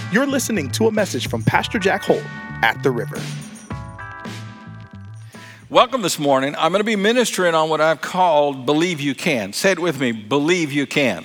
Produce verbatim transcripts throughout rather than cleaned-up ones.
You're listening to a message from Pastor Jack Holt at The River. Welcome this morning. I'm going to be ministering on what I've called Believe You Can. Say it with me, Believe You Can.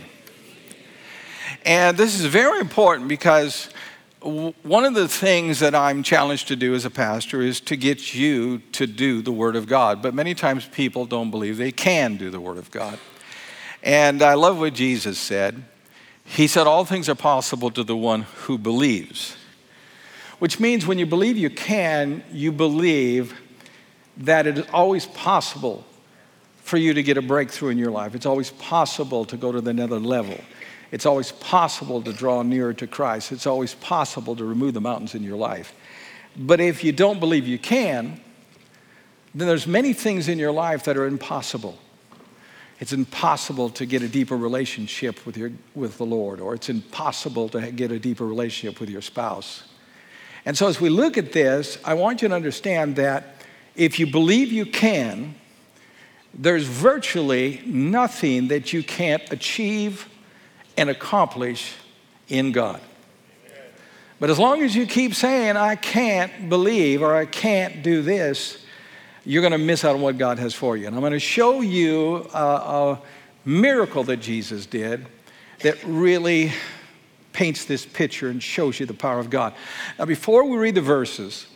And this is very important because one of the things that I'm challenged to do as a pastor is to get you to do the Word of God. But many times people don't believe they can do the Word of God. And I love what Jesus said. He said, all things are possible to the one who believes. Which means when you believe you can, you believe that it is always possible for you to get a breakthrough in your life. It's always possible to go to the nether level. It's always possible to draw nearer to Christ. It's always possible to remove the mountains in your life. But if you don't believe you can, then there's many things in your life that are impossible. It's impossible to get a deeper relationship with your with the Lord, or it's impossible to get a deeper relationship with your spouse. And so as we look at this, I want you to understand that if you believe you can, there's virtually nothing that you can't achieve and accomplish in God. But as long as you keep saying, I can't believe or I can't do this, you're going to miss out on what God has for you. And I'm going to show you a, a miracle that Jesus did that really paints this picture and shows you the power of God. Now, before we read the verses,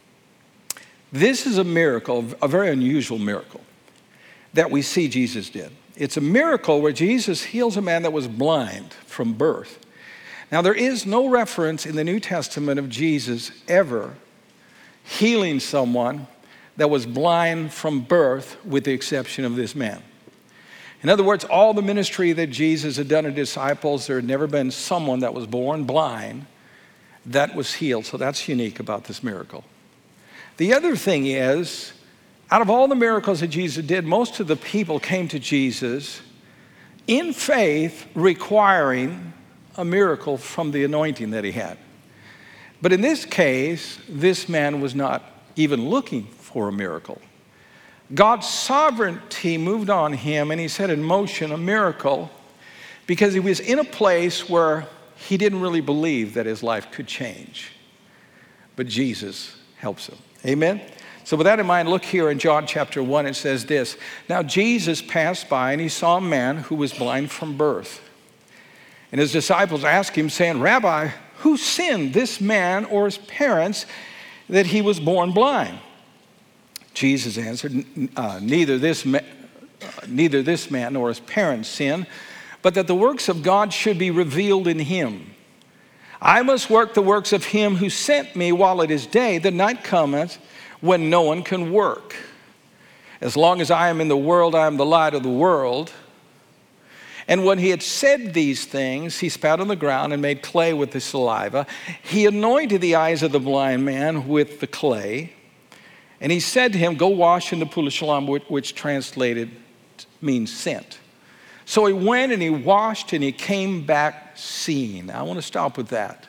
this is a miracle, a very unusual miracle that we see Jesus did. It's a miracle where Jesus heals a man that was blind from birth. Now, there is no reference in the New Testament of Jesus ever healing someone that was blind from birth, with the exception of this man. In other words, all the ministry that Jesus had done to disciples, there had never been someone that was born blind that was healed. So that's unique about this miracle. The other thing is, out of all the miracles that Jesus did, most of the people came to Jesus in faith, requiring a miracle from the anointing that he had. But in this case, this man was not even looking for a miracle. God's sovereignty moved on him, and he set in motion a miracle because he was in a place where he didn't really believe that his life could change. But Jesus helps him. Amen? So with that in mind, look here in John chapter one. It says this. Now Jesus passed by, and he saw a man who was blind from birth. And his disciples asked him, saying, Rabbi, who sinned, this man or his parents, that he was born blind? Jesus answered, uh, neither this ma- uh, neither this man nor his parents sinned, but that the works of God should be revealed in him. I must work the works of him who sent me while it is day. The night cometh when no one can work. As long as I am in the world, I am the light of the world. And when he had said these things, he spat on the ground and made clay with his saliva. He anointed the eyes of the blind man with the clay. And he said to him, go wash in the pool of Siloam, which translated means sent. So he went and he washed and he came back seeing. I want to stop with that.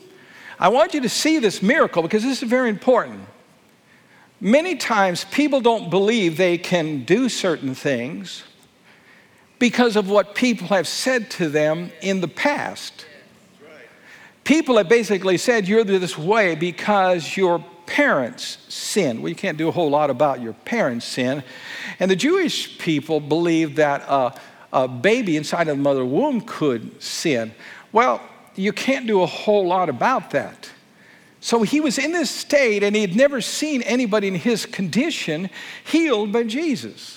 I want you to see this miracle because this is very important. Many times people don't believe they can do certain things because of what people have said to them in the past. People have basically said, you're this way because your parents sinned. Well, you can't do a whole lot about your parents' sin. And the Jewish people believed that a, a baby inside of the mother's womb could sin. Well, you can't do a whole lot about that. So he was in this state, and he had never seen anybody in his condition healed by Jesus.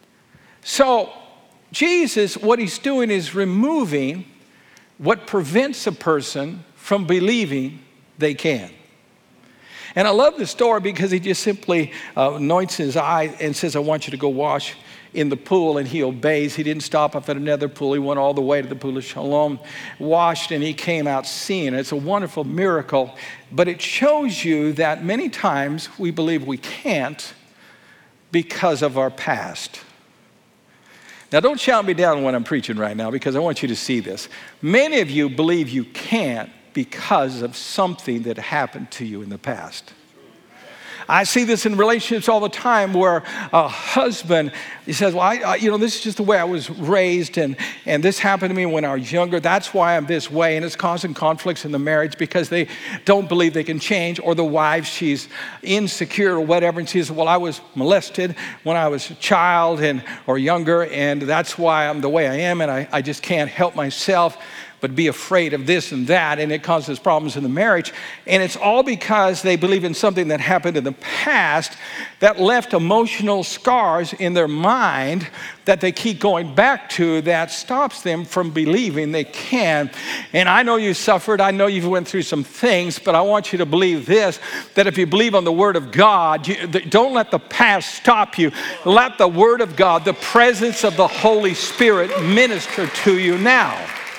So Jesus, what he's doing is removing what prevents a person from believing they can. And I love the story because he just simply uh, anoints his eye and says, I want you to go wash in the pool, and he obeys. He didn't stop up at another pool. He went all the way to the pool of Siloam, washed, and he came out seeing. It's a wonderful miracle, but it shows you that many times we believe we can't because of our past. Now, don't shout me down when I'm preaching right now because I want you to see this. Many of you believe you can't because of something that happened to you in the past. I see this in relationships all the time where a husband, he says, well, I, I, you know, this is just the way I was raised, and, and this happened to me when I was younger. That's why I'm this way, and it's causing conflicts in the marriage because they don't believe they can change. Or the wife, she's insecure or whatever, and she says, well, I was molested when I was a child and or younger, and that's why I'm the way I am, and I, I just can't help myself but be afraid of this and that, and it causes problems in the marriage. And it's all because they believe in something that happened in the past that left emotional scars in their mind that they keep going back to, that stops them from believing they can. And I know you suffered, I know you've went through some things, but I want you to believe this, that if you believe on the Word of God, you, don't let the past stop you. Let the Word of God, the presence of the Holy Spirit, minister to you now.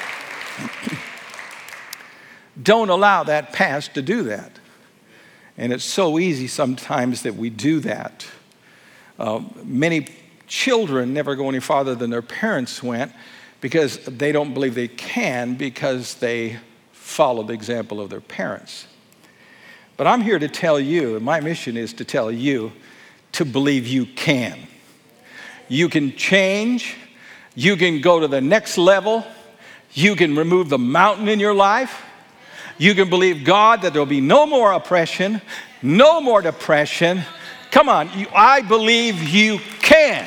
Don't allow that past to do that. And it's so easy sometimes that we do that. Uh, many children never go any farther than their parents went because they don't believe they can, because they follow the example of their parents. But I'm here to tell you, and my mission is to tell you to believe you can. You can change. You can go to the next level. You can remove the mountain in your life. You can believe God that there'll be no more oppression, no more depression. Come on, you, I believe you can.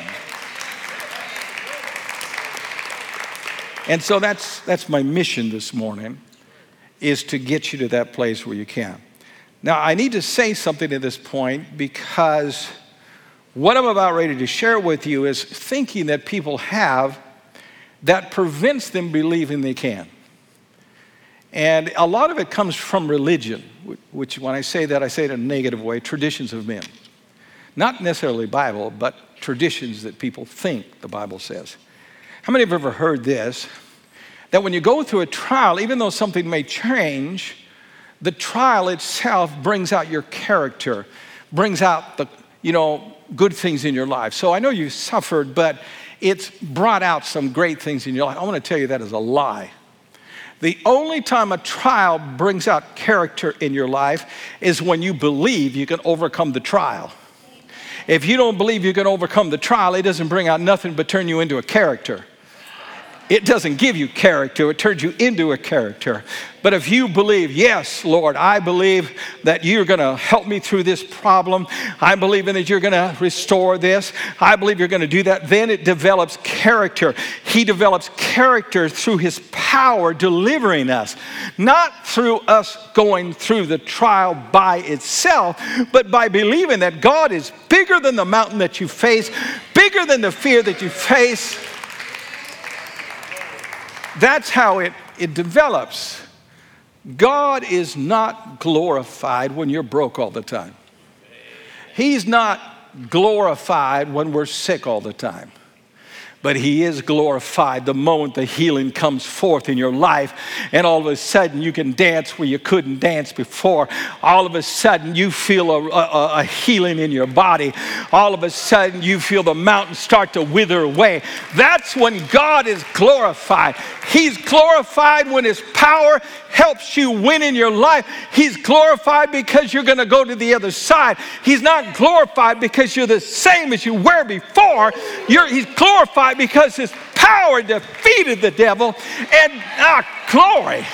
And so that's that's my mission this morning, is to get you to that place where you can. Now, I need to say something at this point, because what I'm about ready to share with you is thinking that people have that prevents them believing they can. And a lot of it comes from religion, which when I say that, I say it in a negative way, traditions of men. Not necessarily Bible, but traditions that people think the Bible says. How many have ever heard this? That when you go through a trial, even though something may change, the trial itself brings out your character, brings out the, you know, good things in your life. So I know you suffered, but it's brought out some great things in your life. I want to tell you that is a lie. The only time a trial brings out character in your life is when you believe you can overcome the trial. If you don't believe you can overcome the trial, it doesn't bring out nothing but turn you into a character. It doesn't give you character, it turns you into a character. But if you believe, yes, Lord, I believe that you're going to help me through this problem. I believe in that you're going to restore this. I believe you're going to do that. Then it develops character. He develops character through his power delivering us. Not through us going through the trial by itself, but by believing that God is bigger than the mountain that you face, bigger than the fear that you face. That's how it, it develops. God is not glorified when you're broke all the time. He's not glorified when we're sick all the time. But he is glorified the moment the healing comes forth in your life, and all of a sudden you can dance where you couldn't dance before. All of a sudden you feel a, a, a healing in your body. All of a sudden you feel the mountains start to wither away. That's when God is glorified. He's glorified when his power helps you win in your life. He's glorified because you're going to go to the other side. He's not glorified because you're the same as you were before. You're, he's glorified because his power defeated the devil, and ah, glory.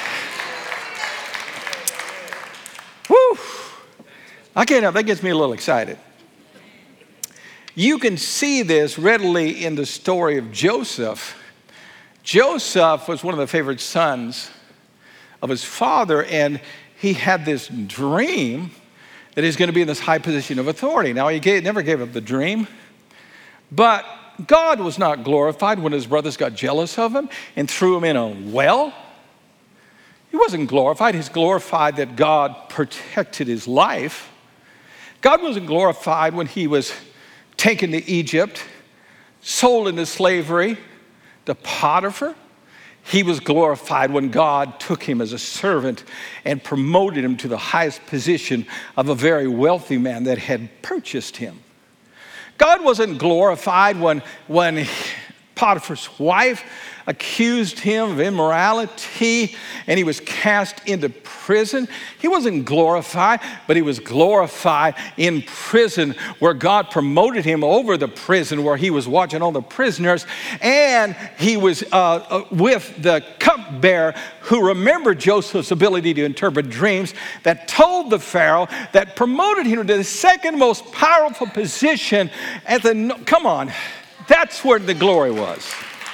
Woo. I can't help, that gets me a little excited. You can see this readily in the story of Joseph. Joseph was one of the favorite sons of his father, and he had this dream that he's going to be in this high position of authority. Now, he gave, never gave up the dream, but God was not glorified when his brothers got jealous of him and threw him in a well. He wasn't glorified. He's glorified that God protected his life. God wasn't glorified when he was taken to Egypt, sold into slavery to Potiphar. He was glorified when God took him as a servant and promoted him to the highest position of a very wealthy man that had purchased him. God wasn't glorified when, when Potiphar's wife accused him of immorality, and he was cast into prison. He wasn't glorified, but he was glorified in prison, where God promoted him over the prison, where he was watching all the prisoners, and he was uh, with the cupbearer who remembered Joseph's ability to interpret dreams, that told the Pharaoh, that promoted him to the second most powerful position at the, come on, that's where the glory was.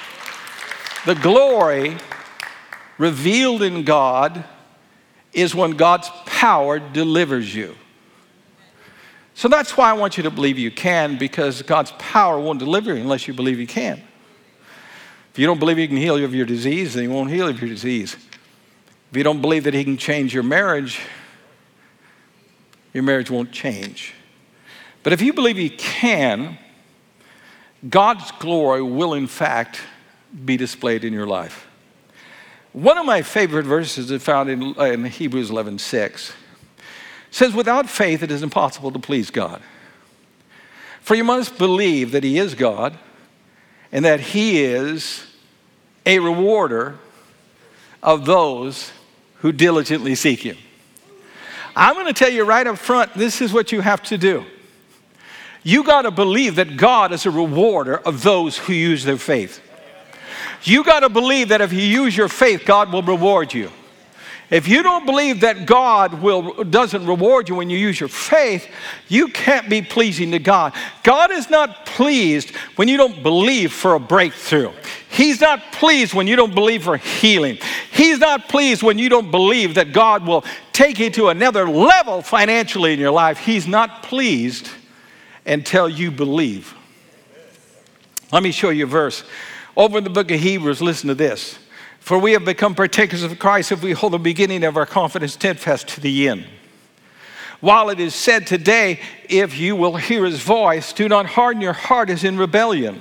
The glory revealed in God is when God's power delivers you. So that's why I want you to believe you can, because God's power won't deliver you unless you believe you can. If you don't believe he can heal you of your disease, then he won't heal you of your disease. If you don't believe that he can change your marriage, your marriage won't change. But if you believe he can, God's glory will in fact be displayed in your life. One of my favorite verses is found in, in Hebrews eleven six. It says, without faith it is impossible to please God. For you must believe that he is God, and that he is a rewarder of those who diligently seek him. I'm going to tell you right up front, this is what you have to do. You got to believe that God is a rewarder of those who use their faith. You got to believe that if you use your faith, God will reward you. If you don't believe that God will, doesn't reward you when you use your faith, you can't be pleasing to God. God is not pleased when you don't believe for a breakthrough. He's not pleased when you don't believe for healing. He's not pleased when you don't believe that God will take you to another level financially in your life. He's not pleased until you believe. Let me show you a verse. Over in the book of Hebrews, listen to this. For we have become partakers of Christ if we hold the beginning of our confidence steadfast to the end. While it is said today, if you will hear his voice, do not harden your heart as in rebellion.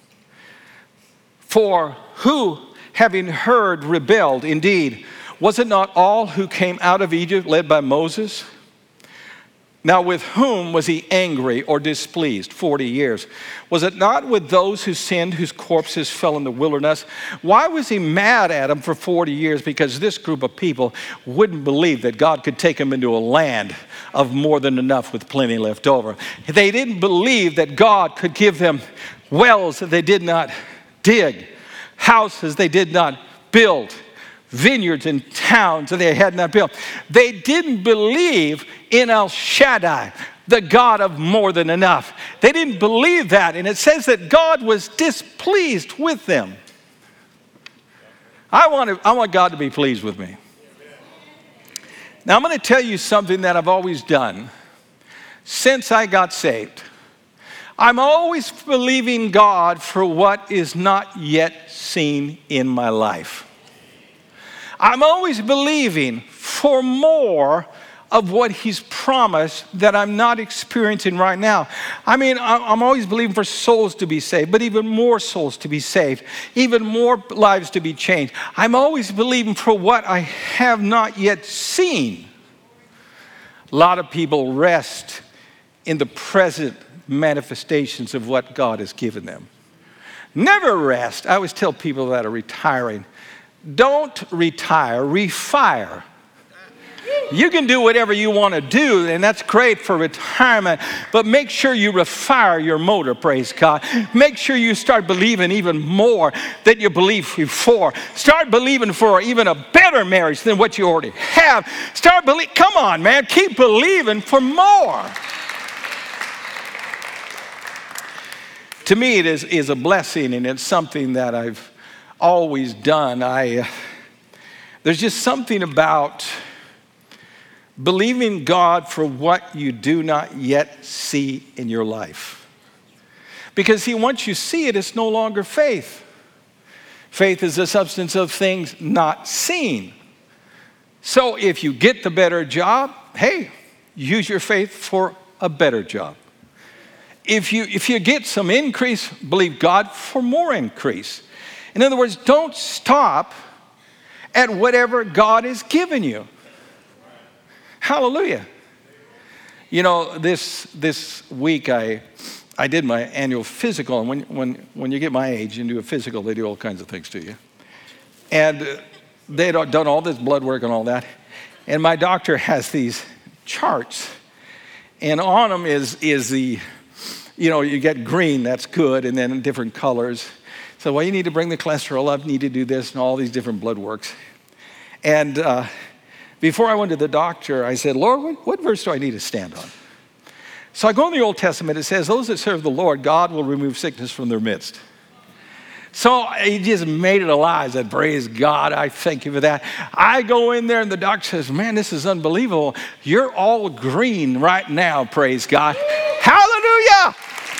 For who, having heard, rebelled? Indeed, was it not all who came out of Egypt led by Moses? Now with whom was he angry or displeased forty years? Was it not with those who sinned, whose corpses fell in the wilderness? Why was he mad at them for forty years? Because this group of people wouldn't believe that God could take them into a land of more than enough with plenty left over. They didn't believe that God could give them wells that they did not dig, houses they did not build, vineyards and towns that they had not built. They didn't believe in El Shaddai, the God of more than enough. They didn't believe that, and it says that God was displeased with them. I want, to, I want God to be pleased with me. Now I'm going to tell you something that I've always done since I got saved. I'm always believing God for what is not yet seen in my life. I'm always believing for more of what he's promised that I'm not experiencing right now. I mean, I'm always believing for souls to be saved, but even more souls to be saved, even more lives to be changed. I'm always believing for what I have not yet seen. A lot of people rest in the present manifestations of what God has given them. Never rest. I always tell people that are retiring, don't retire, refire. You can do whatever you want to do, and that's great for retirement, but make sure you refire your motor, praise God. Make sure you start believing even more than you believed before. Start believing for even a better marriage than what you already have. Start believing, come on, man, keep believing for more. To me, it is, is a blessing, and it's something that I've always done. I, uh, there's just something about believing God for what you do not yet see in your life. Because see, once you see it, it's no longer faith. Faith is the substance of things not seen. So if you get the better job, hey, use your faith for a better job. If you, if you get some increase, believe God for more increase. In other words, don't stop at whatever God has given you. Hallelujah. You know, this this week I I did my annual physical, and when, when, when you get my age and do a physical, they do all kinds of things to you. And they'd done all this blood work and all that. And my doctor has these charts, and on them is, is the, you know, you get green, that's good, and then different colors. So, well, you need to bring the cholesterol up, you need to do this, and all these different blood works. And uh, before I went to the doctor, I said, Lord, what, what verse do I need to stand on? So I go in the Old Testament, it says, those that serve the Lord, God will remove sickness from their midst. So he just made it alive. I said, praise God, I thank you for that. I go in there and the doctor says, man, this is unbelievable. You're all green right now, praise God. Hallelujah!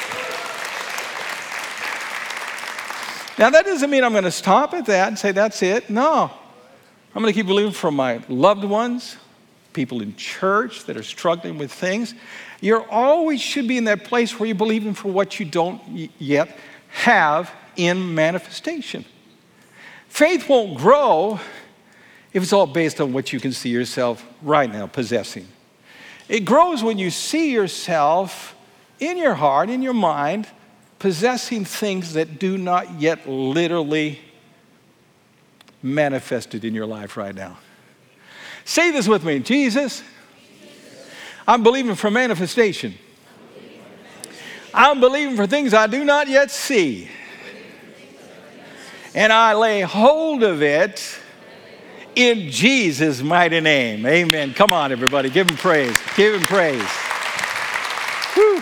Now that doesn't mean I'm going to stop at that and say that's it. No. I'm going to keep believing for my loved ones, people in church that are struggling with things. You always should be in that place where you're believing for what you don't yet have in manifestation. Faith won't grow if it's all based on what you can see yourself right now possessing. It grows when you see yourself in your heart, in your mind, possessing things that do not yet literally manifested in your life right now. Say this with me. Jesus, I'm believing for manifestation. I'm believing for things I do not yet see. And I lay hold of it in Jesus' mighty name. Amen. Come on, everybody. Give him praise. Give him praise. Whew.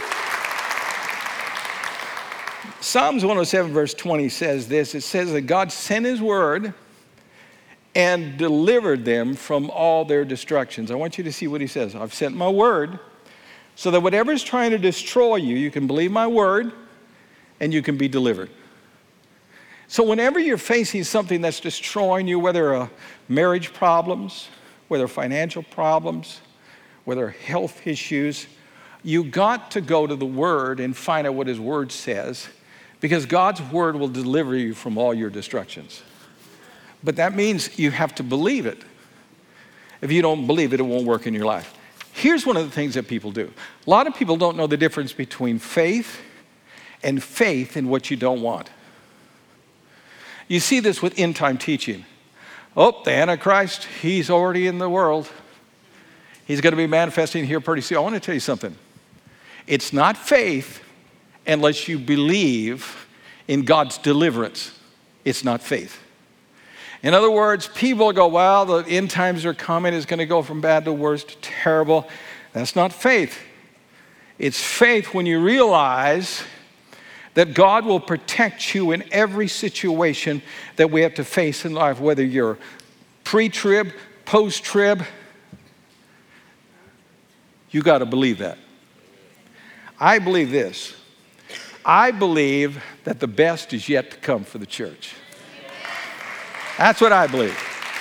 Psalms one oh seven verse twenty says this. It says that God sent his word and delivered them from all their destructions. I want you to see what he says. I've sent my word so that whatever is trying to destroy you, you can believe my word and you can be delivered. So whenever you're facing something that's destroying you, whether uh, marriage problems, whether financial problems, whether health issues, you got to go to the word and find out what his word says, because God's word will deliver you from all your destructions. But that means you have to believe it. If you don't believe it, it won't work in your life. Here's one of the things that people do. A lot of people don't know the difference between faith and faith in what you don't want. You see this with end-time teaching. Oh, the Antichrist, he's already in the world. He's going to be manifesting here pretty soon. I want to tell you something. It's not faith unless you believe in God's deliverance. It's not faith. In other words, people go, well, the end times are coming. It's going to go from bad to worse to terrible. That's not faith. It's faith when you realize that God will protect you in every situation that we have to face in life, whether you're pre-trib, post-trib. You got to believe that. I believe this. I believe that the best is yet to come for the church. That's what I believe.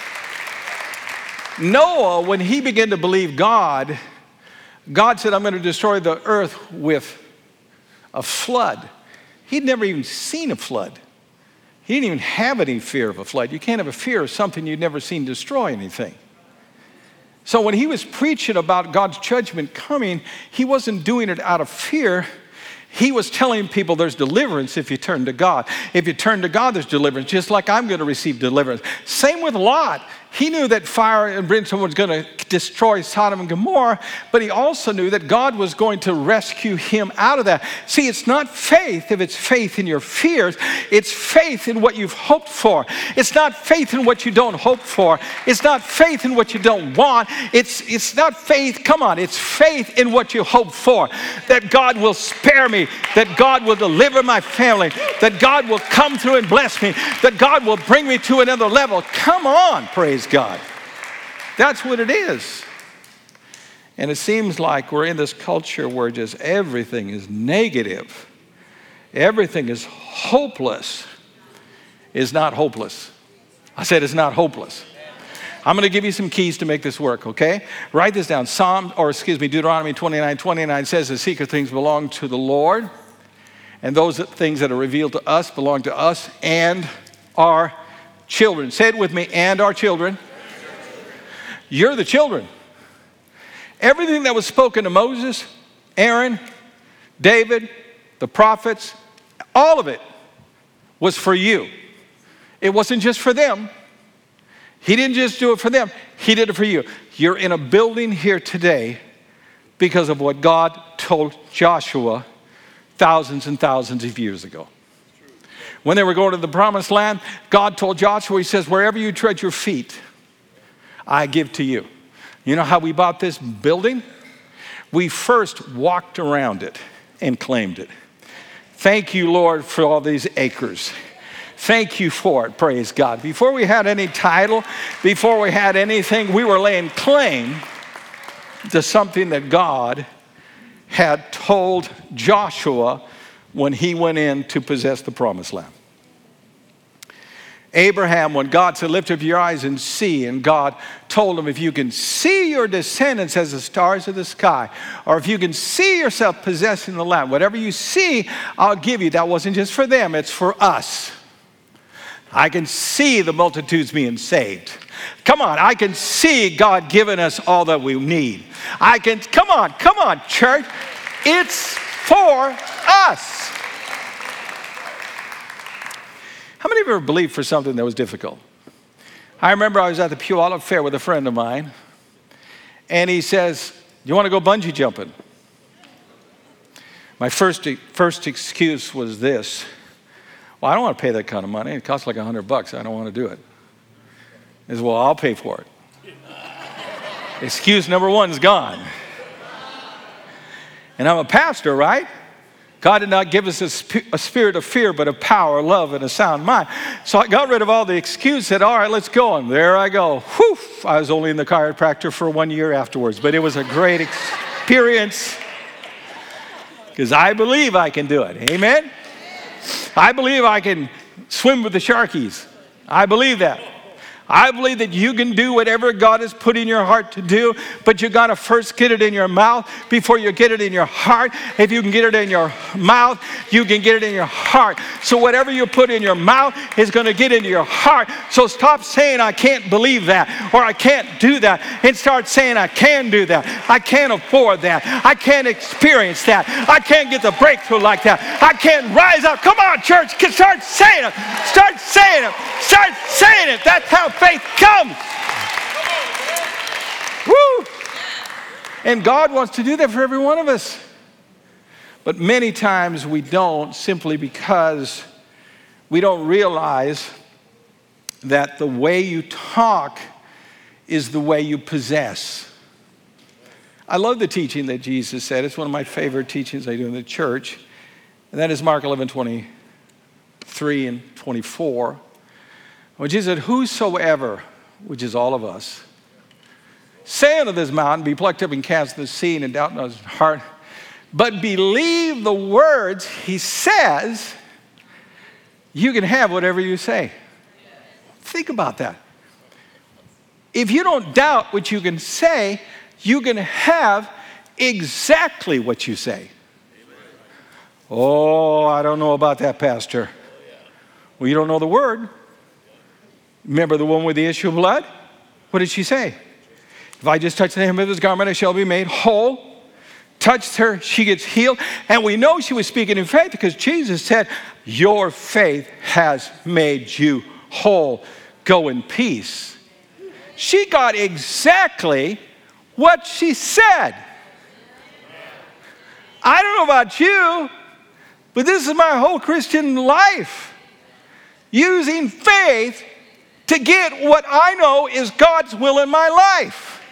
Noah, when he began to believe God, God said, I'm going to destroy the earth with a flood. He'd never even seen a flood. He didn't even have any fear of a flood. You can't have a fear of something you've never seen destroy anything. So when he was preaching about God's judgment coming, he wasn't doing it out of fear. He was telling people there's deliverance if you turn to God. If you turn to God, there's deliverance, just like I'm going to receive deliverance. Same with Lot. He knew that fire and brimstone was going to destroy Sodom and Gomorrah, but he also knew that God was going to rescue him out of that. See, it's not faith if it's faith in your fears. It's faith in what you've hoped for. It's not faith in what you don't hope for. It's not faith in what you don't want. It's, it's not faith, come on, it's faith in what you hope for. That God will spare me, that God will deliver my family, that God will come through and bless me, that God will bring me to another level. Come on, praise God. That's what it is. And it seems like we're in this culture where just everything is negative. Everything is hopeless. It's not hopeless. I said it's not hopeless. I'm going to give you some keys to make this work, okay? Write this down. Psalm, or excuse me, Deuteronomy twenty-nine twenty-nine says the secret things belong to the Lord, and those things that are revealed to us belong to us and our children. Say it with me, and our children. You're the children. Everything that was spoken to Moses, Aaron, David, the prophets, all of it was for you. It wasn't just for them. He didn't just do it for them. He did it for you. You're in a building here today because of what God told Joshua thousands and thousands of years ago. When they were going to the promised land, God told Joshua, he says, wherever you tread your feet, I give to you. You know how we bought this building? We first walked around it and claimed it. Thank you, Lord, for all these acres. Thank you for it, praise God. Before we had any title, before we had anything, we were laying claim to something that God had told Joshua when he went in to possess the promised land. Abraham, when God said, lift up your eyes and see, and God told him, if you can see your descendants as the stars of the sky, or if you can see yourself possessing the land, whatever you see, I'll give you. That wasn't just for them, it's for us. I can see the multitudes being saved. Come on, I can see God giving us all that we need. I can, come on, come on, church. It's for us. How many of you ever believed for something that was difficult? I remember I was at the Puyallup Fair with a friend of mine, and he says, you want to go bungee jumping? My first, first excuse was this. Well, I don't want to pay that kind of money. It costs like a hundred bucks. I don't want to do it. He says, well, I'll pay for it. Excuse number one is gone. And I'm a pastor, right? God did not give us a, sp- a spirit of fear, but of power, love, and a sound mind. So I got rid of all the excuses, said, all right, let's go. And there I go. Whew. I was only in the chiropractor for one year afterwards, but it was a great experience because I believe I can do it. Amen? I believe I can swim with the sharkies. I believe that. I believe that you can do whatever God has put in your heart to do, but you got to first get it in your mouth before you get it in your heart. If you can get it in your mouth, you can get it in your heart. So whatever you put in your mouth is going to get into your heart. So stop saying, I can't believe that, or I can't do that, and start saying, I can do that. I can't afford that. I can't experience that. I can't get the breakthrough like that. I can't rise up. Come on, church. Start saying it. Start saying it. Start saying it. That's how faith comes. Woo! And God wants to do that for every one of us. But many times we don't, simply because we don't realize that the way you talk is the way you possess. I love the teaching that Jesus said. It's one of my favorite teachings I do in the church. And that is Mark eleven, twenty-three and twenty-four. When Jesus said, whosoever, which is all of us, say unto this mountain, be plucked up and cast into the sea, and doubt not in his heart, but believe the words he says, you can have whatever you say. Think about that. If you don't doubt what you can say, you can have exactly what you say. Oh, I don't know about that, Pastor. Well, you don't know the word. Remember the woman with the issue of blood? What did she say? If I just touch the hem of his garment, I shall be made whole. Touched her, she gets healed. And we know she was speaking in faith because Jesus said, your faith has made you whole. Go in peace. She got exactly what she said. I don't know about you, but this is my whole Christian life. Using faith to get what I know is God's will in my life.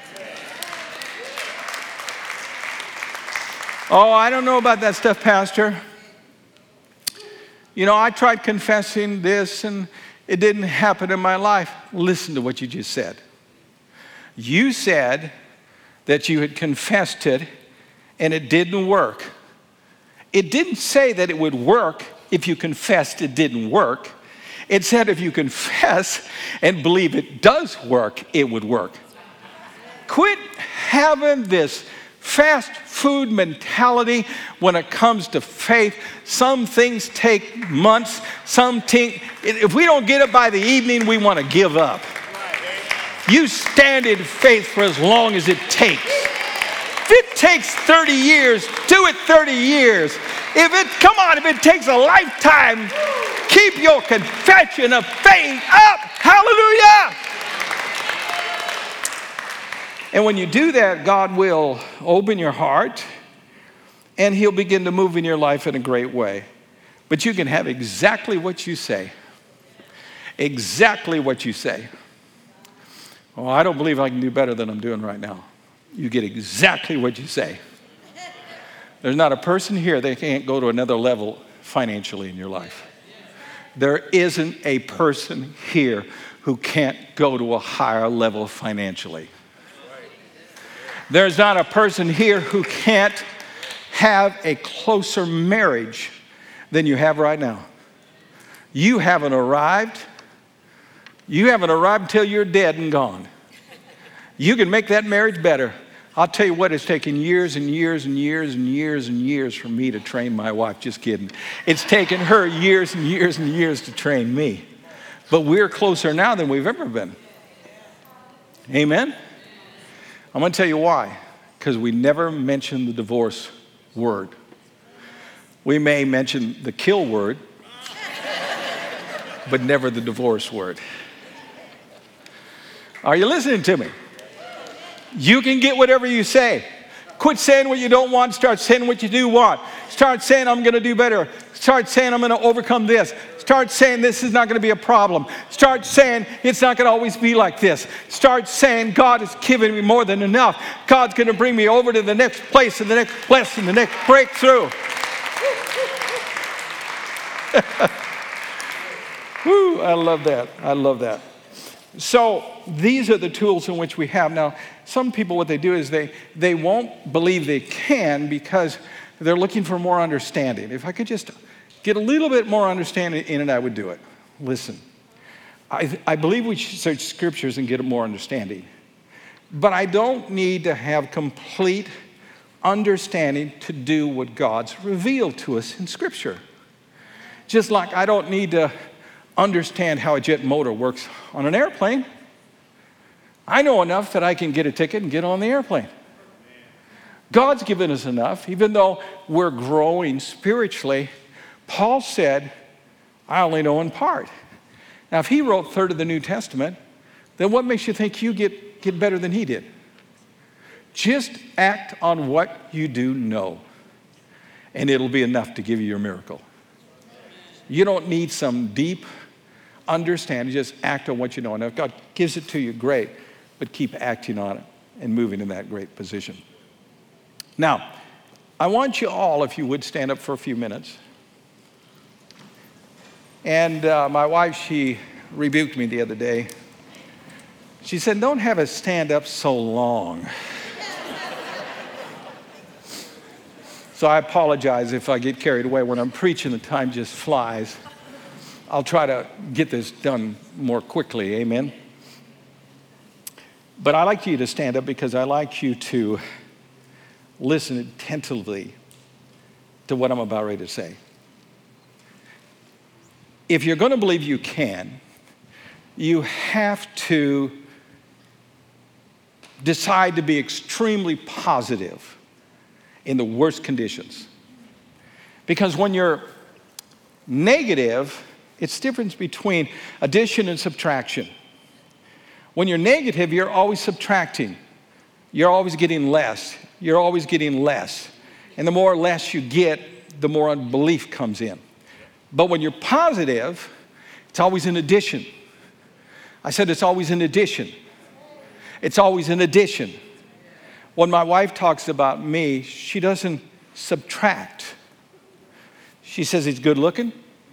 Oh, I don't know about that stuff, Pastor. You know, I tried confessing this and it didn't happen in my life. Listen to what you just said. You said that you had confessed it and it didn't work. It didn't say that it would work if you confessed it didn't work. It said if you confess and believe it does work, it would work. Quit having this fast food mentality when it comes to faith. Some things take months. Some think, if we don't get it by the evening, we want to give up. You stand in faith for as long as it takes. If it takes thirty years, do it thirty years. If it, come on, if it takes a lifetime, keep your confession of faith up. Hallelujah. And when you do that, God will open your heart and he'll begin to move in your life in a great way. But you can have exactly what you say. Exactly what you say. Oh, I don't believe I can do better than I'm doing right now. You get exactly what you say. There's not a person here that can't go to another level financially in your life. There isn't a person here who can't go to a higher level financially. There's not a person here who can't have a closer marriage than you have right now. You haven't arrived. You haven't arrived until you're dead and gone. You can make that marriage better. I'll tell you what, it's taken years and years and years and years and years for me to train my wife. Just kidding. It's taken her years and years and years to train me. But we're closer now than we've ever been. Amen? I'm going to tell you why. Because we never mention the divorce word. We may mention the kill word, but never the divorce word. Are you listening to me? You can get whatever you say. Quit saying what you don't want. Start saying what you do want. Start saying, I'm going to do better. Start saying, I'm going to overcome this. Start saying, this is not going to be a problem. Start saying, it's not going to always be like this. Start saying, God has given me more than enough. God's going to bring me over to the next place and the next blessing, the next breakthrough. Woo, I love that. I love that. So these are the tools in which we have. Now, some people, what they do is they, they won't believe they can because they're looking for more understanding. If I could just get a little bit more understanding in it, I would do it. Listen, I, I believe we should search scriptures and get more understanding. But I don't need to have complete understanding to do what God's revealed to us in scripture. Just like I don't need to understand how a jet motor works on an airplane. I know enough that I can get a ticket and get on the airplane. God's given us enough, even though we're growing spiritually. Paul said, I only know in part. Now, if he wrote a third of the New Testament, then what makes you think you get, get better than he did? Just act on what you do know, and it'll be enough to give you your miracle. You don't need some deep understanding. Just act on what you know. And if God gives it to you, great, but keep acting on it and moving in that great position. Now, I want you all, if you would, stand up for a few minutes. And uh, my wife, she rebuked me the other day. She said, don't have us stand up so long. So I apologize if I get carried away. When I'm preaching, the time just flies. I'll try to get this done more quickly, amen? But I like you to stand up because I like you to listen attentively to what I'm about ready to say. If you're going to believe you can, you have to decide to be extremely positive in the worst conditions. Because when you're negative, it's the difference between addition and subtraction. When you're negative, you're always subtracting. You're always getting less. You're always getting less. And the more less you get, the more unbelief comes in. But when you're positive, it's always an addition. I said it's always an addition. It's always an addition. When my wife talks about me, she doesn't subtract. She says he's good looking.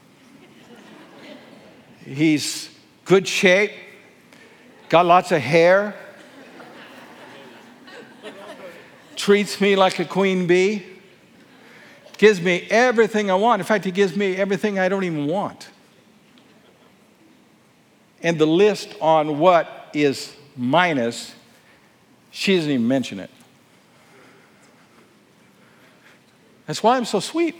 He's good shape. Got lots of hair. Treats me like a queen bee. Gives me everything I want. In fact, he gives me everything I don't even want. And the list on what is minus, she doesn't even mention it. That's why I'm so sweet.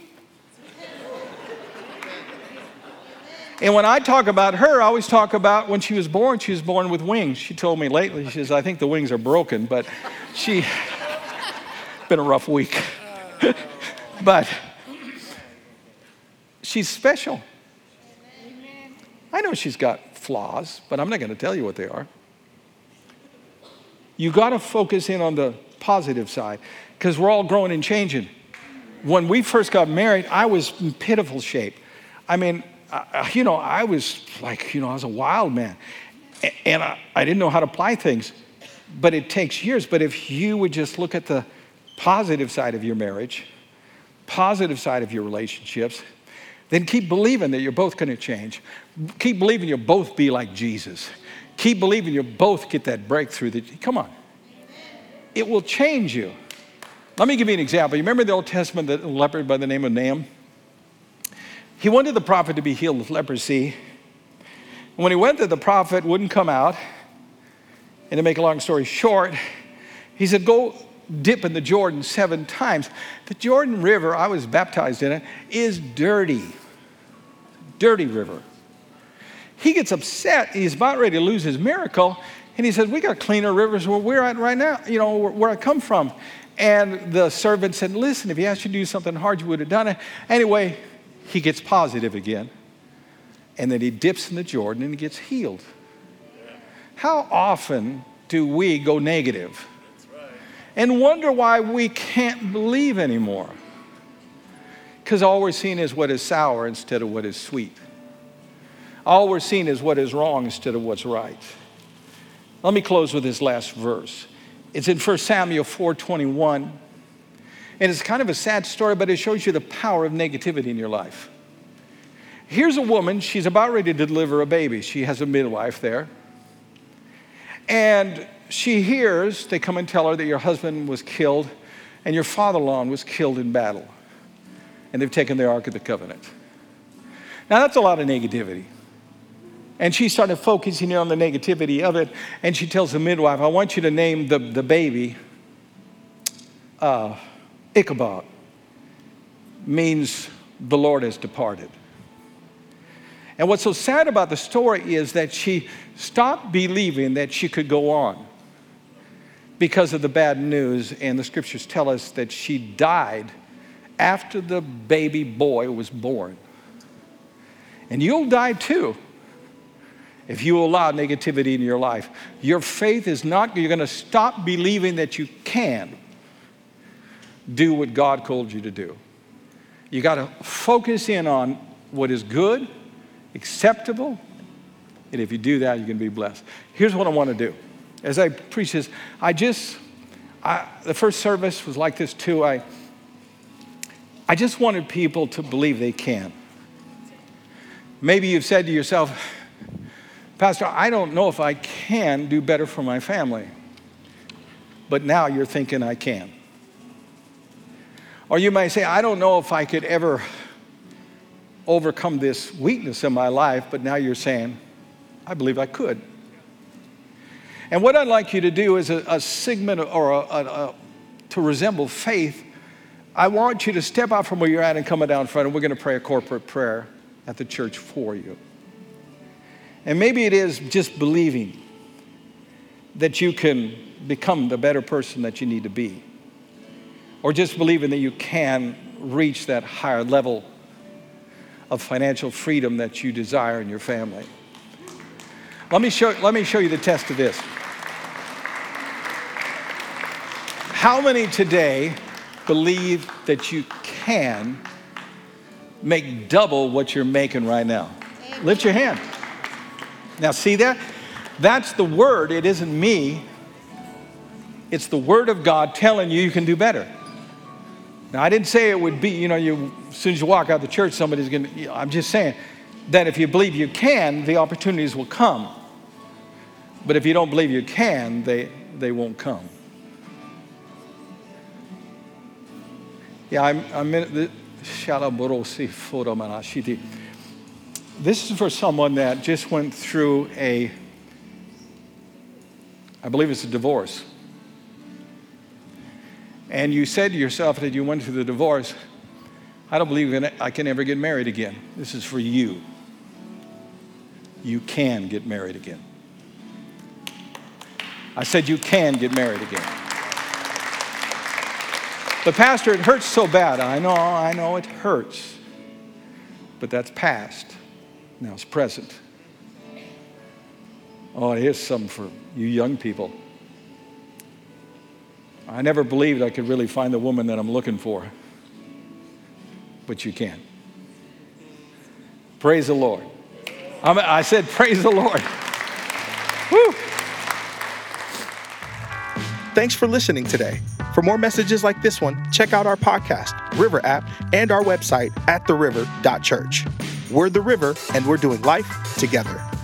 And when I talk about her, I always talk about when she was born, she was born with wings. She told me lately, she says, I think the wings are broken, but she, been a rough week. But She's special. I know she's got flaws, but I'm not going to tell you what they are. You got to focus in on the positive side because we're all growing and changing. When we first got married, I was in pitiful shape. I mean, I, you know, I was like, you know, I was a wild man. And I, I didn't know how to apply things. But it takes years. But if you would just look at the positive side of your marriage, positive side of your relationships, then keep believing that you're both going to change. Keep believing you'll both be like Jesus. Keep believing you'll both get that breakthrough. That, come on. It will change you. Let me give you an example. You remember the Old Testament, the leopard by the name of Naaman? He wanted the prophet to be healed of leprosy. And when he went there, the prophet wouldn't come out. And to make a long story short, he said, go dip in the Jordan seven times. The Jordan River, I was baptized in it, is dirty. Dirty river. He gets upset. He's about ready to lose his miracle. And he says, we got cleaner rivers where we're at right now, you know, where, where I come from. And the servant said, listen, if he asked you to do something hard, you would have done it. Anyway, he gets positive again. And then he dips in the Jordan and he gets healed. How often do we go negative and wonder why we can't believe anymore? Because all we're seeing is what is sour instead of what is sweet. All we're seeing is what is wrong instead of what's right. Let me close with this last verse. It's in First Samuel four twenty-one. And it's kind of a sad story, but it shows you the power of negativity in your life. Here's a woman, she's about ready to deliver a baby. She has a midwife there. And she hears, they come and tell her that your husband was killed and your father-in-law was killed in battle. And they've taken the Ark of the Covenant. Now that's a lot of negativity. And she started focusing on the negativity of it. And she tells the midwife, I want you to name the, the baby uh, Ichabod. Means the Lord has departed. And what's so sad about the story is that she stopped believing that she could go on because of the bad news. And the scriptures tell us that she died after the baby boy was born. And you'll die too if you allow negativity in your life. Your faith is not, you're going to stop believing that you can do what God called you to do. You got to focus in on what is good, acceptable, and if you do that, you can be blessed. Here's what I want to do. As I preach this, I just, I, the first service was like this too. I, I just wanted people to believe they can. Maybe you've said to yourself, Pastor, I don't know if I can do better for my family. But now you're thinking I can. Or you might say, I don't know if I could ever overcome this weakness in my life, but now you're saying, I believe I could. And what I'd like you to do is a, a segment or a, a, a, to resemble faith. I want you to step out from where you're at and come down front, and we're going to pray a corporate prayer at the church for you. And maybe it is just believing that you can become the better person that you need to be. Or just believing that you can reach that higher level of financial freedom that you desire in your family. Let me show, let me show you the test of this. How many today believe that you can make double what you're making right now? Amen. Lift your hand. Now see that? That's the word. It isn't me. It's the word of God telling you you can do better. Now, I didn't say it would be, you know, you, as soon as you walk out the church, somebody's going to, you know, I'm just saying that if you believe you can, the opportunities will come. But if you don't believe you can, they, they won't come. Yeah, I'm, I'm in the, this is for someone that just went through a, I believe it's a divorce. And you said to yourself that you went through the divorce, I don't believe in it. I can ever get married again. This is for you. You can get married again. I said you can get married again. But Pastor, it hurts so bad. I know, I know it hurts. But that's past. Now it's present. Oh, here's some for you young people. I never believed I could really find the woman that I'm looking for. But you can. Praise the Lord. I'm, I said, praise the Lord. Woo. Thanks for listening today. For more messages like this one, check out our podcast, River app, and our website at the river dot church. We're The River, and we're doing life together.